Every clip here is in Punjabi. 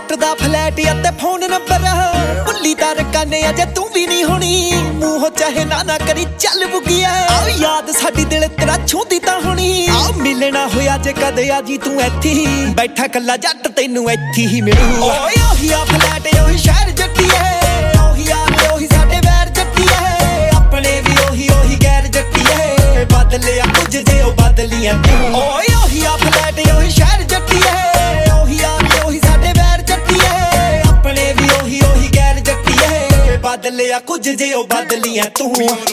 ਜੱਟ ਦਾ ਫਲੈਟ ਅਤੇ ਫੋਨ ਨੰਬਰ ਭੁੱਲੀ ਤਾਂ ਰਕਾਨੇ ਅਜੇ ਤੂੰ ਵੀ ਨਹੀਂ ਹੋਣੀ ਮੂੰਹ ਚਾਹੇ ਨਾ ਕਰੀ ਚੱਲ ਬੁਗੀਆ ਆ ਯਾਦ ਸਾਡੀ ਦਿਲ ਤੇਰਾ ਛੂੰਦੀ ਤਾਂ ਹੋਣੀ ਆ ਮਿਲਣਾ ਹੋਇਆ ਜੇ ਕਦੇ ਆ ਜੀ ਤੂੰ ਇੱਥੇ ਹੀ ਬੈਠਾ ਕੱਲਾ ਜੱਟ ਤੈਨੂੰ ਇੱਥੇ ਹੀ ਮਿਲੂ ਓਏ ਉਹੀ ਆ ਫਲੈਟ ਉਹੀ ਸ਼ਹਿਰ ਜੱਟੀਏ ਉਹੀ ਆ ਉਹੀ ਸਾਡੇ ਵੈਰ ਜੱਟੀਏ ਆਪਣੇ ਵੀ ਉਹੀ ਗੈਰ ਜੱਟੀਏ ਬਦਲਿਆ ਕੁਝ ਜੇ ਉਹ ਬਦਲੀਆਂ ਤੂੰ ਓਏ ਉਹੀ ਆ ਫਲੈਟ ਉਹੀ ਸ਼ਹਿਰ ਜੱਟੀਏ ਬਦਲਿਆ ਕੁਝ ਜੇ ਉਹ ਬਦਲੀਆਂ ਤੂੰ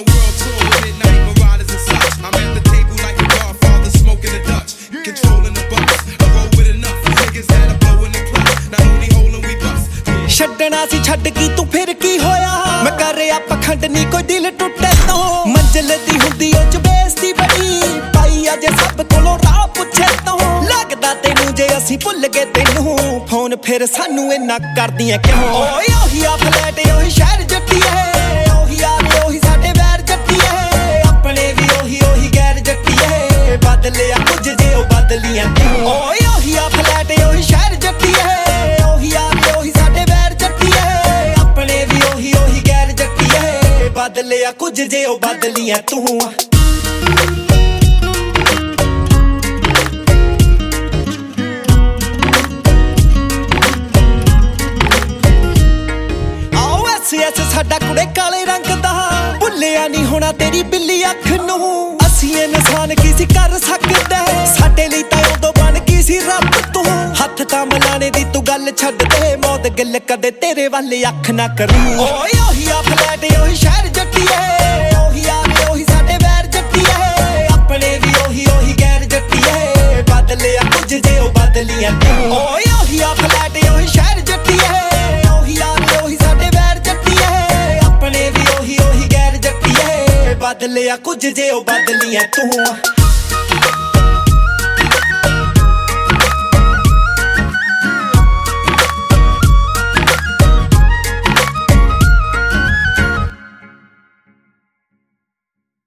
ਛੱਡਣਾ ਸੀ ਛੱਡ ਕੀ ਤੂੰ ਫਿਰ ਕੀ ਹੋਇਆ ਮੈਂ ਕਰ ਰਿਹਾ ਪਖੰਡ ਨਹੀਂ ਕੋਈ ਦਿਲ ਟੁੱਟੇ ਤੋਂ ਮੰਜ਼ਿਲ ਦੀ ਹੁੰਦੀ ਉਹ ਚ ਬੇਇੱਜ਼ਤੀ ਬੜੀ ਪਾਈ ਅਜੇ ਸਭ ਕੋਲੋਂ ਰਾਹ ਪੁੱਛੇ ਤੋਂ ਲੱਗਦਾ ਤੈਨੂੰ ਜੇ ਅਸੀਂ ਭੁੱਲ ਗਏ ਤੈਨੂੰ ਫੋਨ ਫਿਰ ਸਾਨੂੰ ਇੰਨਾ ਕਰਦੀਆਂ ਕਿਉਂ ਓਏ ਉਹੀ ਆ ਫਲੈਟ ਉਹੀ ਸ਼ਹਿਰ ਜੱਟੀਏ ਉਹੀ ਆ ਉਹੀ ਸਾਡੇ ਵੈਰ ਜੱਟੀਏ ਆਪਣੇ ਵੀ ਉਹੀ ਗੈਰ ਜੱਟੀਏ ਬਦਲਿਆ ਕੁਝ ਜੇ ਉਹ ਬਦਲੀਆਂ ਤੂੰ ਓਏ ਉਹੀ ਆ ਫਲੈਟ ਉਹੀ ਸ਼ਹਿਰ ਜੱਟੀਏ ਉਹੀ ਆ ਉਹੀ ਸਾਡੇ ਵੈਰ ਜੱਟੀਏ ਆਪਣੇ ਵੀ ਉਹੀ ਗੈਰ ਜੱਟੀਏ ਬਦਲਿਆ ਕੁਝ ਜੇ ਉਹ ਬਦਲੀਆਂ ਤੂੰ ਐਸ ਸਾਡਾ ਕੁੜੇ ਕਾਲੇ ਰੰਗ ਦਾ ਭੁੱਲਿਆ ਨਹੀਂ ਹੋਣਾ ਤੇਰੀ ਬਿੱਲੀ ਅੱਖ ਨੂੰ ਅਸੀਂ ਇਨਸਾਨ ਕੀ ਸੀ ਕਰ ਸਕਦੇ ਸਾਡੇ ਲਈ ਤਾਂ ਉਦੋਂ ਬਣ ਗਈ ਸੀ ਰੱਬ ਤੂੰ ਹੱਥ ਤਾਂ ਮਿਲਾਣੇ ਦੀ ਤੂੰ ਗੱਲ ਛੱਡ ਦੇ ਮੌਤ ਗਿੱਲ ਕਦੇ ਤੇਰੇ ਵੱਲ ਅੱਖ ਨਾ ਕਰੂ ਓਏ ਉਹੀ ਆ ਫਲੈਟ ਉਹੀ ਸ਼ਹਿਰ ਜੱਟੀਏ ਉਹੀ ਆ ਉਹੀ ਸਾਡੇ ਵੈਰ ਜੱਟੀਏ ਆਪਣੇ ਵੀ ਉਹੀ ਗੈਰ ਜੱਟੀਏ ਬਦਲਿਆ ਕੁਝ ਜੇ ਉਹ ਬਦਲੀਆਂ ਤੂੰ ਓਏ ਉਹੀ ਆ ਫਲੈਟ ਉਹੀ ਸ਼ਹਿਰ ਜੱਟੀਏ ਬਦਲਿਆ ਕੁਝ ਜੇ ਉਹ ਬਦਲੀਆਂ ਤੂੰ